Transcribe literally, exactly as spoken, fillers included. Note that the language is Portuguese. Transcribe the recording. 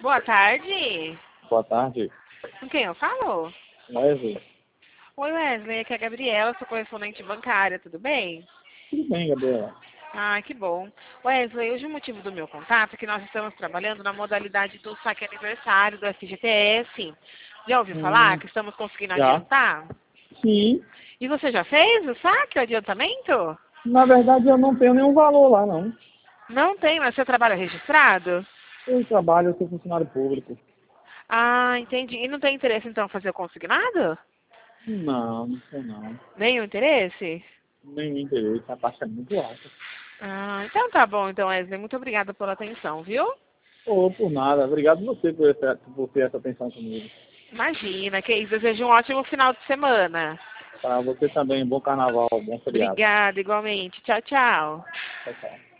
Boa tarde. Boa tarde. Com quem eu falo? Wesley. Oi, Wesley. Aqui é a Gabriela, sou correspondente bancária, tudo bem? Tudo bem, Gabriela? Ah, que bom. Wesley, hoje o motivo do meu contato é que nós estamos trabalhando na modalidade do saque aniversário do F G T S. Já ouviu falar Hum, que estamos conseguindo já? adiantar? Sim. E você já fez o saque, o adiantamento? Na verdade, eu não tenho nenhum valor lá, não. Não tem, mas você trabalha registrado? Eu trabalho, eu sou funcionário público. Ah, entendi. E não tem interesse, então, fazer o consignado? Não, não sei não. Nenhum interesse? Nem me interesse, a taxa é muito alta. Ah, então tá bom, então, Wesley. Muito obrigada pela atenção, viu? Ou por nada. Obrigado você por, essa, por ter essa atenção comigo. Imagina, que isso. Desejo um ótimo final de semana. Para você também, bom carnaval, bom feriado. Obrigada, igualmente. Tchau, tchau. Tchau, tchau.